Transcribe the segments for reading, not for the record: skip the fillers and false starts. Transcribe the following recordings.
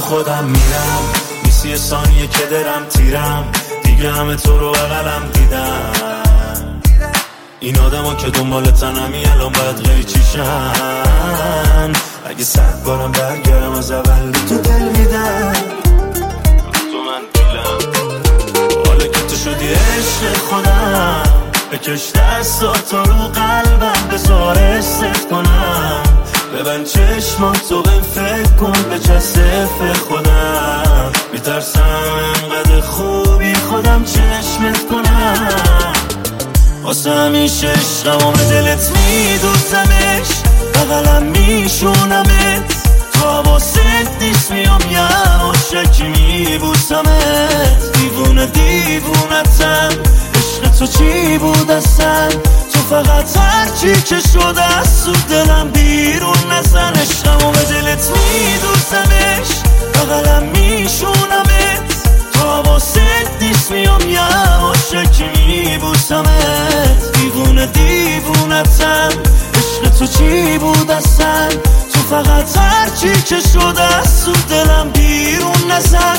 خودم میرم، نیستی ثانیه که درم تیرم، دیگه همه تو رو اقلم دیدم. این آدم که دنبال تنمی الان باید قیچیشن. اگه 100 بارم برگردم از اول تو دل میدم، تو من دیلم. حالا که تو شدی عشق خودم، بکش دستاتو رو قلبم بذار حست کنم. ببند چشماتو بهم فکر کن، بچسب خودم. میترسم انقدر خوبی خودم چشمت کنم. واسه همیشه عشقم و به دلت میدوزمش، بغلم میشونمت. تو حواست نیست میام یواشکی میبوسمت. دیوونه دیوونتم، عشق تو چی بود اصلا؟ تو فقط هرچی که شده از تو دلم بیرون نزن. عشقم و به دلت میدوزمش، بغلم میشونمت. تو حواست نیست میام یواشکی میبوسمت. دیوونه دیوونتم، عشق تو چی بود اصلا؟ تو فقط هرچی که شده از تو دلم بیرون نزن.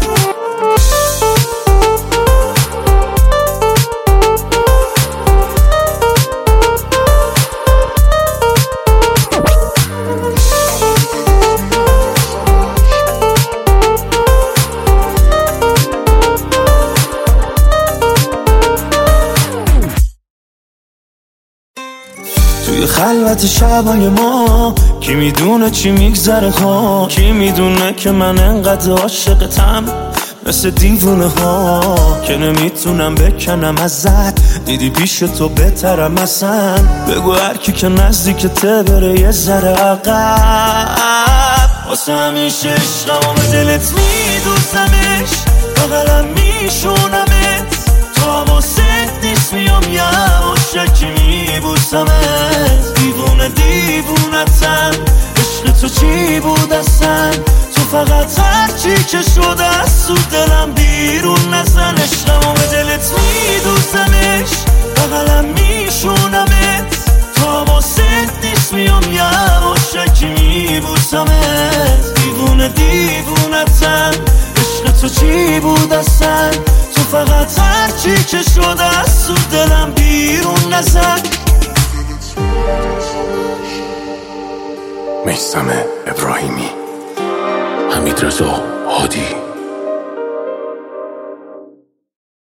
توی خلوت شبای ما کی میدونه چی میگذره ها؟ کی میدونه که من انقدر عاشقتم مثل دیوونه ها که نمیتونم بکنم ازت. دیدی پیش تو بهترم اصلا. بگو هر کی که نزدیکته بره یه ذره عقب. واسه همیشه عشقم و به دلت میدوزمش، بغلم میشونمت. تو حواست نیست میام یواشکی میبوسمت. دیوونه دیوونتم، عشق تو چی بود اصلا؟ تو فقط هرچی که شده از تو دلم بیرون نزن. عشقم و به دلت میدوزمش، بغلم میشونمت. تو حواست نیست میام یواشکی میبوسمت. دیوونه دیوونتم، عشق تو چی بود اصلا؟ تو فقط هرچی که شده از تو دلم بیرون نزن. میثم ابراهیمی، حمیدرضا هادی.